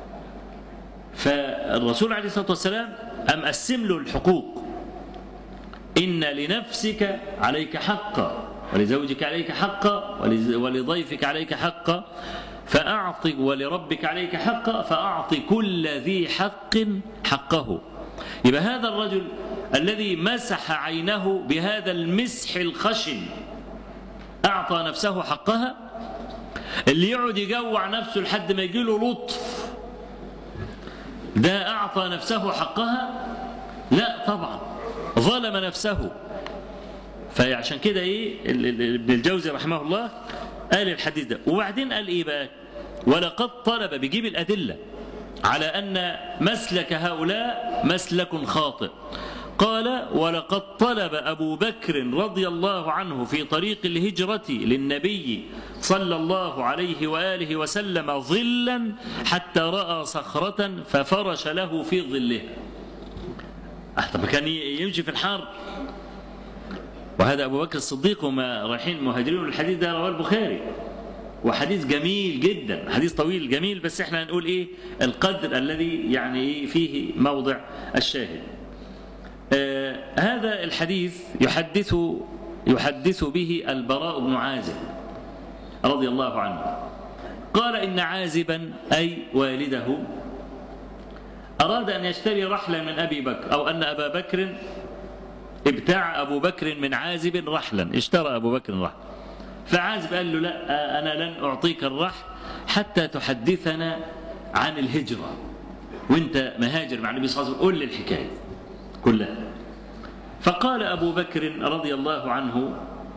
فالرسول عليه الصلاة والسلام أم قسم له الحقوق. إن لنفسك عليك حقا ولزوجك عليك حقا ولضيفك عليك حقا فأعط ولربك عليك حقا فأعط كل ذي حق حقه. يبقى هذا الرجل الذي مسح عينه بهذا المسح الخشن أعطى نفسه حقها. اللي يقعد يجوع نفسه لحد ما يجيله لطف ده أعطى نفسه حقها؟ لا طبعا، ظلم نفسه. فعشان كده ابن الجوزي رحمه الله قال الحديث ده. وبعدين قال ايه بقى؟ ولقد طلب، بيجيب الأدلة على أن مسلك هؤلاء مسلك خاطئ. قال ولقد طلب أبو بكر رضي الله عنه في طريق الهجرة للنبي صلى الله عليه وآله وسلم ظلا حتى رأى صخرة ففرش له في ظلها. طب كان يمشي في الحر. وهذا أبو بكر الصديق وما رايحين مهاجرين. الحديث ده رواه البخاري وحديث جميل جدا، حديث طويل جميل، بس احنا هنقول ايه القدر الذي يعني فيه موضع الشاهد. هذا الحديث يحدث به البراء بن عازب رضي الله عنه. قال إن عازبا أي والده أراد أن يشتري رحلا من أبي بكر، أو أن أبا بكر ابتاع أبو بكر من عازب رحلا، اشترى أبو بكر رحلا. فعازب قال له لا أنا لن أعطيك الرحل حتى تحدثنا عن الهجرة، وانت مهاجر مع النبي صلى الله عليه وسلم، قل لي الحكاية كلها. فقال أبو بكر رضي الله عنه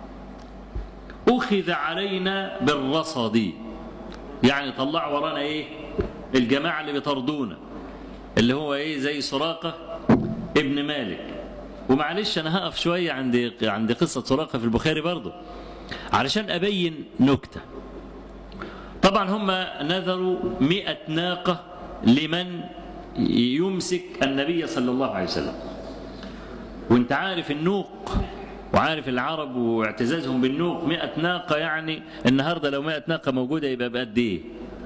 أخذ علينا بالرصد، يعني طلع ورانا ايه الجماعة اللي بيطردونا، اللي هو ايه زي سراقة ابن مالك. ومعلش انا هقف شوية عند قصة سراقة في البخاري برضو علشان أبين نكتة. طبعا هم نذروا 100 ناقة لمن يمسك النبي صلى الله عليه وسلم. وانت عارف النوق وعارف العرب واعتزازهم بالنوق، 100 ناقة يعني النهاردة لو 100 ناقة موجودة يبقى بقد ايه؟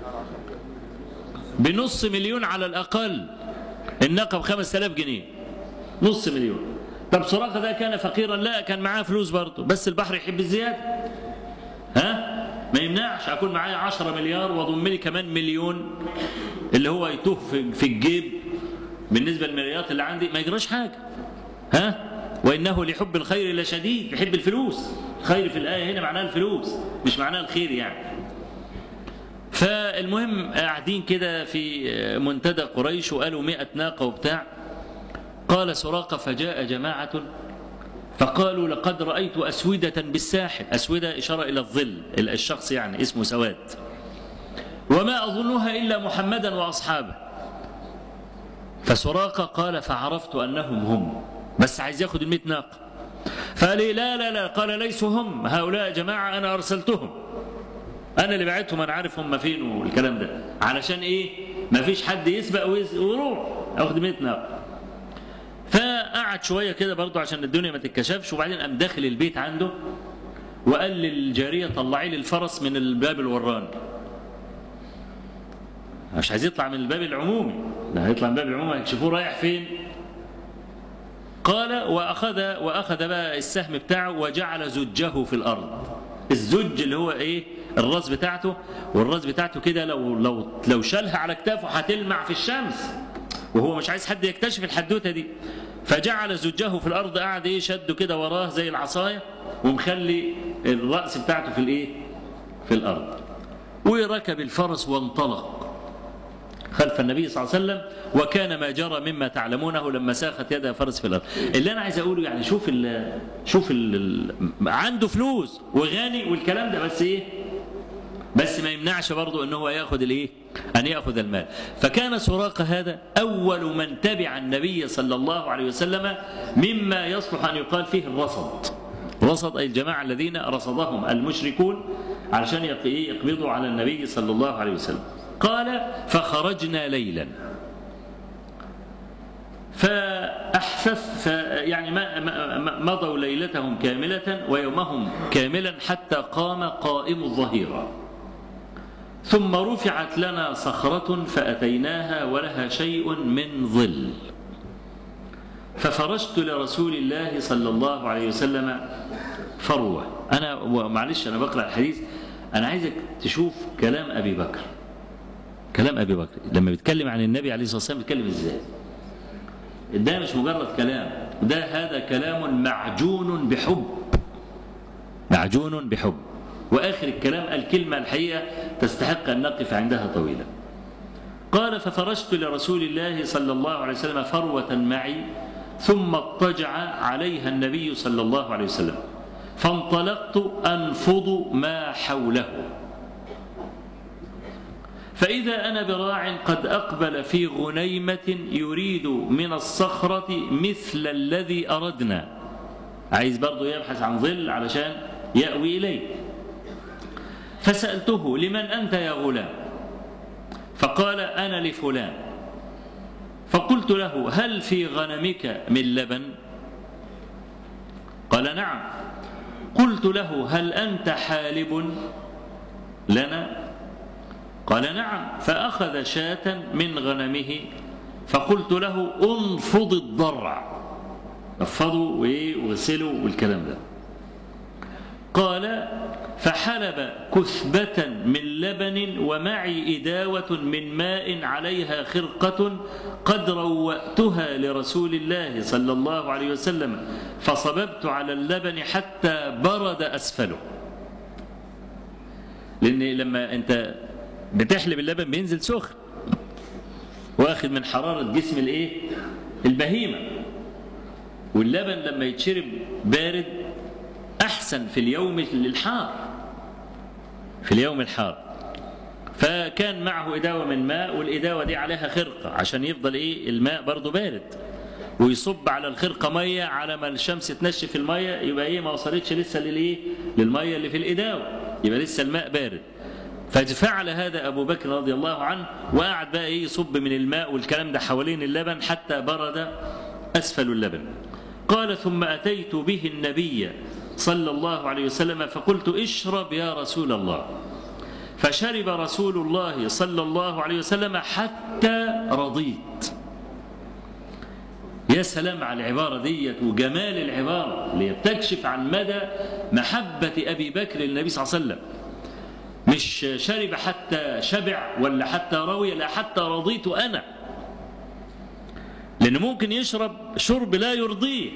بنص مليون على الأقل. الناقة ب5000 جنيه، نص مليون. طب سراقة ده كان فقيرا؟ لا، كان معاه فلوس برضه، بس البحر يحب الزيادة. ما يمنعش أكون معايا 10 مليار وأضم لي كمان مليون اللي هو يتوه في الجيب بالنسبة للمليارات اللي عندي، ما يجراش حاجة. وإنه لحب الخير لشديد، يحب الفلوس. الخير في الآية هنا معناها الفلوس، مش معناها الخير يعني. فالمهم قاعدين كده في منتدى قريش وقالوا 100 ناقة وبتاع. قال سراقة فجاء جماعة فقالوا لقد رأيت أسودة بالساحل. أسودة إشارة إلى الظل، الشخص يعني اسمه سواد، وما أظنها إلا محمدا وأصحابه. فسراقة قال فعرفت أنهم هم، بس عايز ياخد 100 ناقة. فقال لي لا لا لا، قال ليسوا هم، هؤلاء جماعة أنا أرسلتهم، أنا اللي بعتهم، أنا عارف هم فين والكلام ده، علشان إيه ما فيش حد يسبق ويروح أخذ 100 ناقة. فقعد شوية كده برضه عشان الدنيا ما تتكشفش، وبعدين قام داخل البيت عنده وقال للجارية طلعي لي الفرس من الباب الوراني. مش عايز يطلع من الباب العمومي، ده هيطلع من الباب العمومي هيكشفوه رايح فين. قال وأخذ بقى السهم بتاعه وجعل زجه في الأرض. الزج اللي هو إيه الراس بتاعته، والراس بتاعته كده لو شالها على كتافه هتلمع في الشمس، وهو مش عايز حد يكتشف الحدوته دي. فجعل زجه في الارض، قاعد ايه شده كده وراه زي العصايه، ومخلي الراس بتاعته في الايه في الارض. وركب الفرس وانطلق خلف النبي صلى الله عليه وسلم. وكان ما جرى مما تعلمونه لما ساخت يد فرس في الارض. اللي انا عايز اقوله يعني شوف عنده فلوس وغني والكلام ده، بس ايه بس ما يمنعش برضه ان هو ياخذ الايه ان ياخذ المال. فكان سراقة هذا اول من تبع النبي صلى الله عليه وسلم مما يصلح ان يقال فيه الرصد. رصد اي الجماعه الذين رصدهم المشركون علشان يقبضوا على النبي صلى الله عليه وسلم. قال فخرجنا ليلا فأحفف يعني مضوا ليلتهم كاملة ويومهم كاملا حتى قام قائم الظهيرة، ثم رفعت لنا صخرة فأتيناها ولها شيء من ظل، ففرشت لرسول الله صلى الله عليه وسلم فروة. أنا معلش أنا بقرأ الحديث أنا عايزك تشوف كلام أبي بكر. كلام أبي بكر لما بيتكلم عن النبي عليه الصلاة والسلام بيتكلم إزاي؟ ده مش مجرد كلام، ده هذا كلام معجون بحب، معجون بحب. وآخر الكلام الكلمة الحقيقة تستحق أن نقف عندها طويلا. قال: ففرشت لرسول الله صلى الله عليه وسلم فروة معي، ثم اضطجع عليها النبي صلى الله عليه وسلم، فانطلقت أنفض ما حوله، فإذا أنا براع قد أقبل في غنيمة يريد من الصخرة مثل الذي أردنا، عايز برضه يبحث عن ظل علشان يأوي إليه. فسألته: لمن أنت يا غلام؟ فقال: أنا لفلان. فقلت له: هل في غنمك من لبن؟ قال: نعم. قلت له: هل أنت حالب لنا؟ قال: نعم. فأخذ شاة من غنمه، فقلت له: انفض الضرع، افضوا واغسلوا والكلام ده. قال: فحلب كثبة من لبن ومعي إداوة من ماء عليها خرقة قد روأتها لرسول الله صلى الله عليه وسلم، فصببت على اللبن حتى برد أسفله. لأن لما أنت بتحلب اللبن بينزل سخن واخد من حرارة جسم البهيمة، واللبن لما يتشرب بارد أحسن في اليوم الحار، في اليوم الحار. فكان معه إداوة من ماء، والإداوة دي عليها خرقة عشان يفضل الماء برضه بارد، ويصب على الخرقة مية على ما الشمس تنشف المية، يبقى ما وصلتش لسه للمية اللي في الإداوة، يبقى لسه الماء بارد. ففعل هذا أبو بكر رضي الله عنه، وقعد بقى يصب من الماء والكلام ده حوالين اللبن حتى برد أسفل اللبن. قال: ثم أتيت به النبي صلى الله عليه وسلم فقلت: اشرب يا رسول الله. فشرب رسول الله صلى الله عليه وسلم حتى رضيت. يا سلام على العبارة ديت وجمال العبارة اللي تكشف عن مدى محبة أبي بكر للنبي صلى الله عليه وسلم. مش شرب حتى شبع ولا حتى روي، لا، حتى رضيت أنا. لأنه ممكن يشرب شرب لا يرضيه،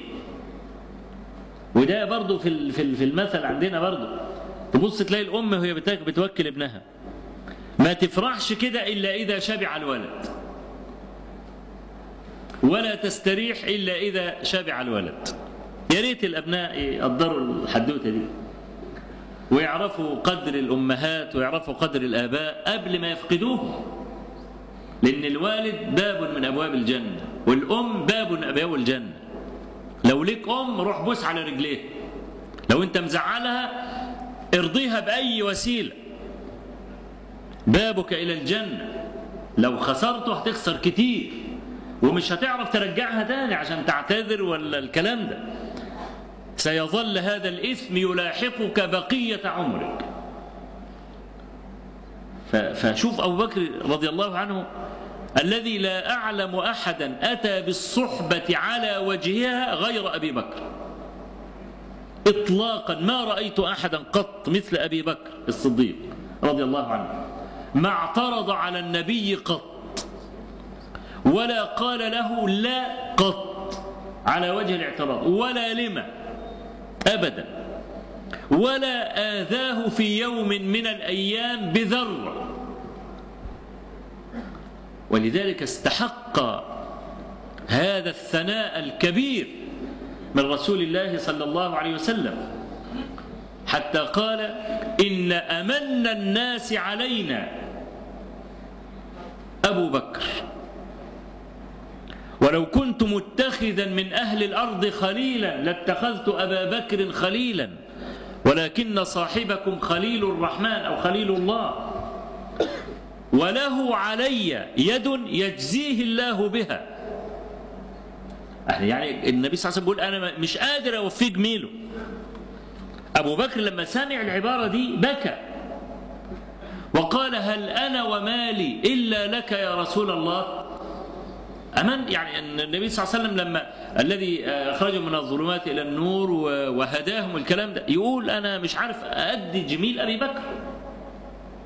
وده برضه في المثل عندنا برضه، تبص تلاقي الأم وهي بتوكل ابنها ما تفرحش كده إلا إذا شبع الولد، ولا تستريح إلا إذا شبع الولد. يا ريت الأبناء يقدروا الحدوتة دي ويعرفوا قدر الأمهات ويعرفوا قدر الآباء قبل ما يفقدوه، لأن الوالد باب من أبواب الجنة، والأم باب من أبواب الجنة. لو ليك أم روح بوس على رجليها، لو أنت مزعلها ارضيها بأي وسيلة، بابك إلى الجنة. لو خسرته هتخسر كتير ومش هتعرف ترجعها تاني عشان تعتذر ولا الكلام ده، سيظل هذا الإثم يلاحقك بقية عمرك. فشوف أبو بكر رضي الله عنه الذي لا أعلم أحدا أتى بالصحبة على وجهها غير أبي بكر إطلاقا. ما رأيت أحدا قط مثل أبي بكر الصديق رضي الله عنه، ما اعترض على النبي قط ولا قال له لا قط على وجه الاعتراض ولا لما أبدا، ولا آذاه في يوم من الأيام بذرة. ولذلك استحق هذا الثناء الكبير من رسول الله صلى الله عليه وسلم، حتى قال: إن أمن الناس علينا أبو بكر، ولو كنت متخذا من أهل الأرض خليلا لاتخذت أبا بكر خليلا، ولكن صاحبكم خليل الرحمن أو خليل الله، وله علي يد يجزيه الله بها. يعني النبي صلى الله عليه وسلم بيقول أنا مش قادر أوفي جميله. أبو بكر لما سمع العبارة دي بكى وقال: هل أنا ومالي إلا لك يا رسول الله؟ أمن يعني أن النبي صلى الله عليه وسلم لما الذي أخرجهم من الظلمات إلى النور وهداهم الكلام ده، يقول أنا مش عارف أدي جميل أبي بكر.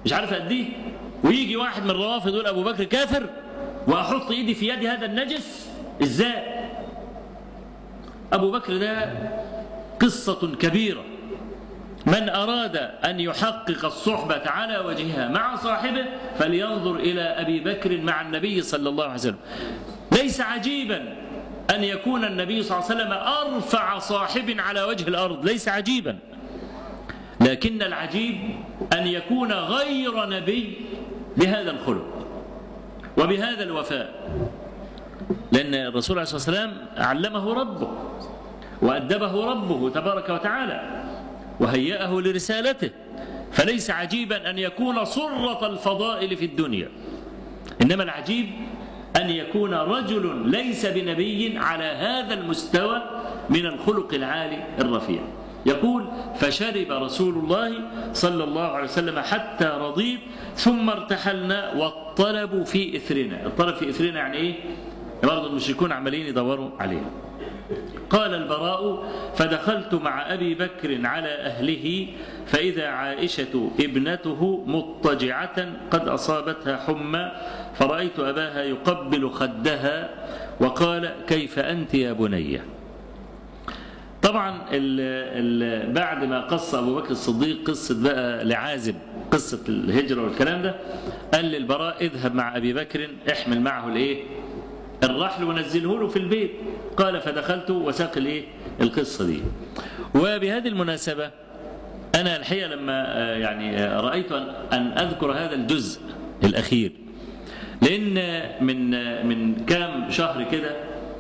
مش عارف قد ايه، ويجي واحد من الروافض يقول ابو بكر كافر واحط ايدي في يد هذا النجس ازاي؟ ابو بكر ده قصة كبيرة. من أراد أن يحقق الصحبة على وجهها مع صاحبه فلينظر إلى أبي بكر مع النبي صلى الله عليه وسلم. ليس عجيبا أن يكون النبي صلى الله عليه وسلم أرفع صاحب على وجه الأرض، ليس عجيبا، لكن العجيب أن يكون غير نبي بهذا الخلق وبهذا الوفاء، لأن الرسول عليه الصلاة والسلام علمه ربه وأدبه ربه تبارك وتعالى وهيأه لرسالته، فليس عجيبا أن يكون صرة الفضائل في الدنيا، إنما العجيب أن يكون رجل ليس بنبي على هذا المستوى من الخلق العالي الرفيع. يقول: فشرب رسول الله صلى الله عليه وسلم حتى رضيت ثم ارتحلنا والطلب في إثرنا. الطلب في إثرنا يعني إيه؟ برضه المشركون عمالين يدوروا عليه. قال البراء: فدخلت مع أبي بكر على أهله فإذا عائشة ابنته مضطجعة قد أصابتها حمى، فرأيت أباها يقبل خدها وقال: كيف أنت يا بنية؟ طبعا بعد ما قص أبو بكر الصديق قصة بقى لعازب، قصة الهجرة والكلام ده، قال للبراء: اذهب مع أبي بكر احمل معه الايه؟ الرحل ونزله له في البيت. قال: فدخلت وساق الايه؟ القصة دي. وبهذه المناسبة أنا الحقيقة لما يعني رأيت أن أذكر هذا الجزء الأخير، لأن من كام شهر كده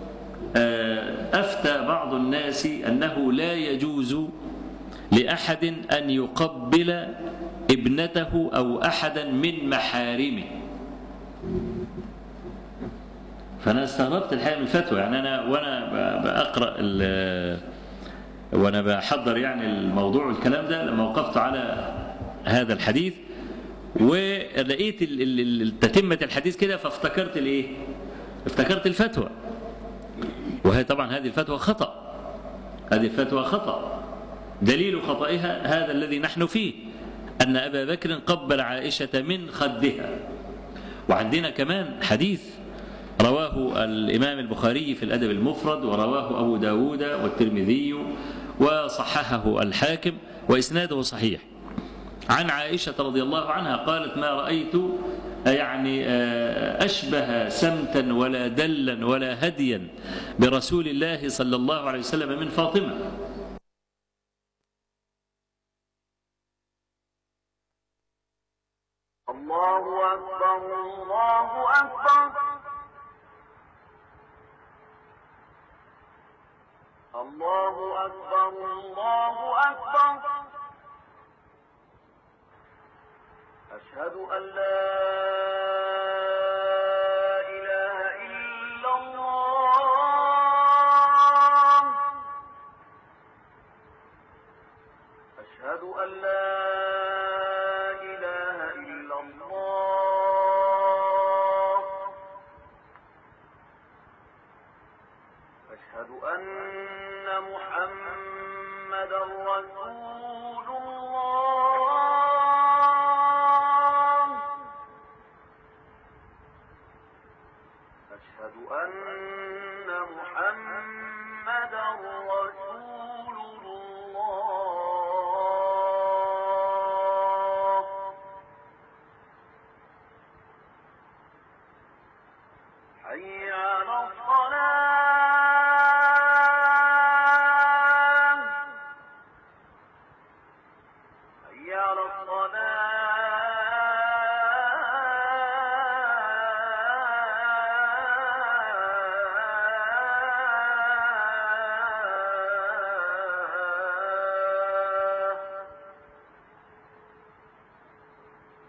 أفتى بعض الناس أنه لا يجوز لأحد أن يقبل ابنته أو أحدا من محارمه. فأنا استغربت الحقيقة من الفتوى، يعني أنا وأنا بقرأ وأنا بحضر يعني الموضوع والكلام ده، لما وقفت على هذا الحديث ولقيت تتمة الحديث كده، فافتكرت الإيه؟ افتكرت الفتوى، وهي طبعا هذه الفتوى خطأ، هذه الفتوى خطأ. دليل خطئها هذا الذي نحن فيه، أن أبا بكر قبل عائشة من خدها. وعندنا كمان حديث رواه الإمام البخاري في الأدب المفرد، ورواه أبو داود والترمذي وصححه الحاكم وإسناده صحيح، عن عائشة رضي الله عنها قالت: ما رأيت يعني أشبه سمتا ولا دلا ولا هديا برسول الله صلى الله عليه وسلم من فاطمة. الله أكبر الله أكبر الله أكبر الله أكبر. أشهد أن لا إله إلا الله. أشهد أن لا إله إلا الله. أشهد أن محمدا رسول الله. أشهد أن محمدا رسول الله. حي على الصلاة. حي على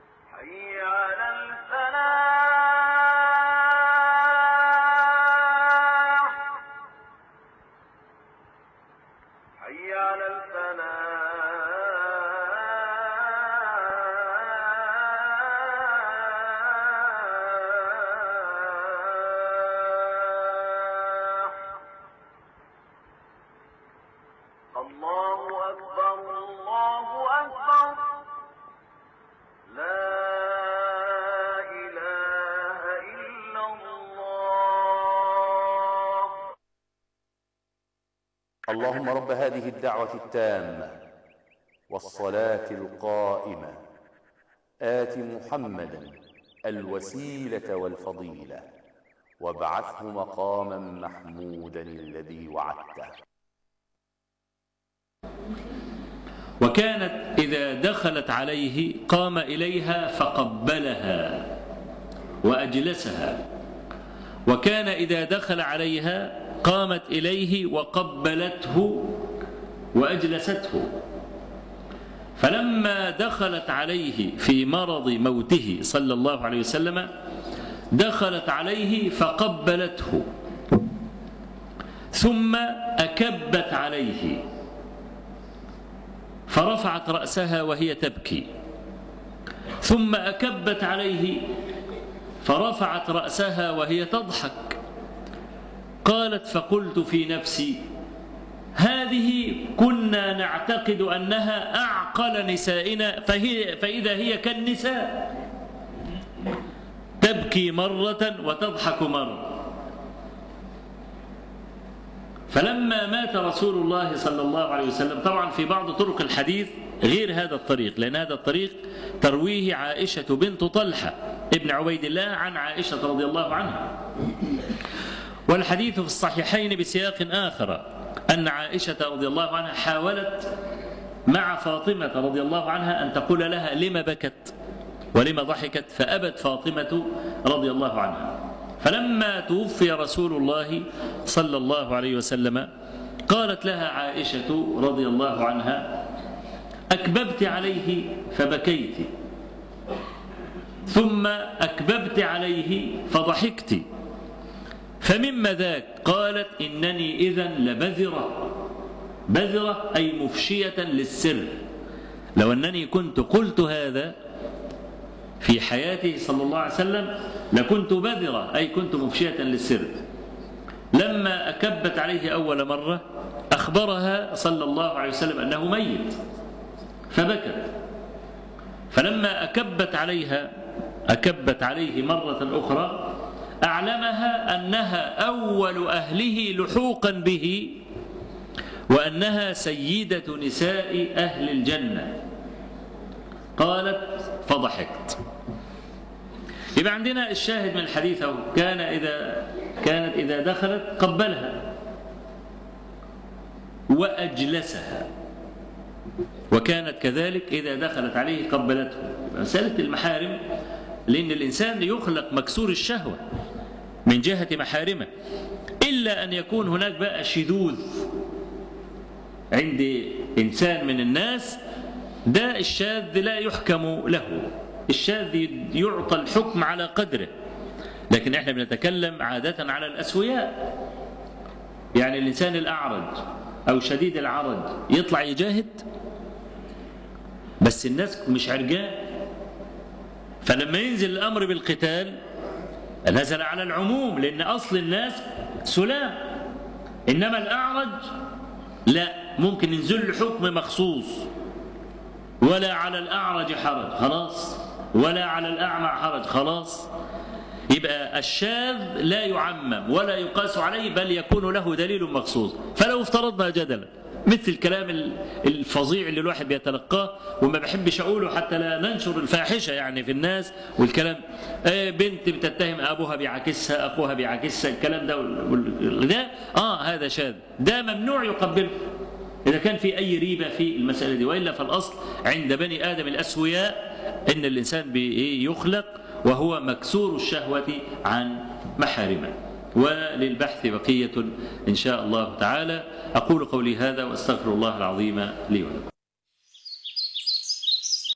حي على الفلاح. اللهم رب هذه الدعوة التامة والصلاة القائمة آت محمدا الوسيلة والفضيلة وابعثه مقاما محمودا الذي وعدته. وكانت إذا دخلت عليه قام إليها فقبلها وأجلسها، وكان إذا دخل عليها قامت إليه وقبلته وأجلسته. فلما دخلت عليه في مرض موته صلى الله عليه وسلم دخلت عليه فقبلته، ثم أكبت عليه فرفعت رأسها وهي تبكي، ثم أكبت عليه فرفعت رأسها وهي تضحك. قالت: فقلت في نفسي هذه كنا نعتقد أنها أعقل نسائنا فإذا هي كالنساء، تبكي مرة وتضحك مرة. فلما مات رسول الله صلى الله عليه وسلم، طبعا في بعض طرق الحديث غير هذا الطريق، لأن هذا الطريق ترويه عائشة بنت طلحة ابن عبيد الله عن عائشة رضي الله عنها، والحديث في الصحيحين بسياق آخر أن عائشة رضي الله عنها حاولت مع فاطمة رضي الله عنها أن تقول لها لما بكت ولما ضحكت، فأبت فاطمة رضي الله عنها. فلما توفي رسول الله صلى الله عليه وسلم قالت لها عائشة رضي الله عنها: أكببت عليه فبكيت، ثم أكببت عليه فضحكت، فمما ذاك؟ قالت: إنني إذن لبذرة. بذرة أي مفشية للسر. لو أنني كنت قلت هذا في حياته صلى الله عليه وسلم لكنت بذرة، أي كنت مفشية للسر. لما أكبت عليه أول مرة أخبرها صلى الله عليه وسلم أنه ميت فبكت، فلما أكبت عليه مرة أخرى أعلمها أنها أول أهله لحوقا به، وأنها سيدة نساء أهل الجنة. قالت: فضحكت. يبقى عندنا الشاهد من الحديث أهو، كانت إذا دخلت قبلها وأجلسها، وكانت كذلك إذا دخلت عليه قبلته. مسألة المحارم، لأن الإنسان يخلق مكسور الشهوة من جهة محارمه، إلا أن يكون هناك بقى شذوذ عند إنسان من الناس، ده الشاذ لا يحكم له، الشاذ يعطى الحكم على قدره. لكن احنا بنتكلم عادة على الأسوياء، يعني الإنسان الأعرج أو شديد العرج يطلع يجاهد، بس الناس مش عرجان، فلما ينزل الأمر بالقتال نزل على العموم، لأن أصل الناس سلام. إنما الأعرج لا، ممكن ينزل له حكم مخصوص: ولا على الأعرج حرج، خلاص، ولا على الأعمى حرج، خلاص. يبقى الشاذ لا يعمم ولا يقاس عليه، بل يكون له دليل مخصوص. فلو افترضنا جدلا مثل الكلام الفظيع اللي الواحد بيتلقاه، وما بحبش أقوله حتى لا ننشر الفاحشة يعني في الناس، والكلام بنت بتتهم أبوها بيعاكسها، أخوها بيعاكسها، الكلام ده هذا شاذ، ده ممنوع يقبله إذا كان في أي ريبة في المسألة دي. وإلا فالأصل عند بني آدم الأسوياء إن الإنسان يخلق وهو مكسور الشهوة عن محارمه. وللبحث بقية إن شاء الله تعالى. أقول قولي هذا وأستغفر الله العظيم لي ولكم.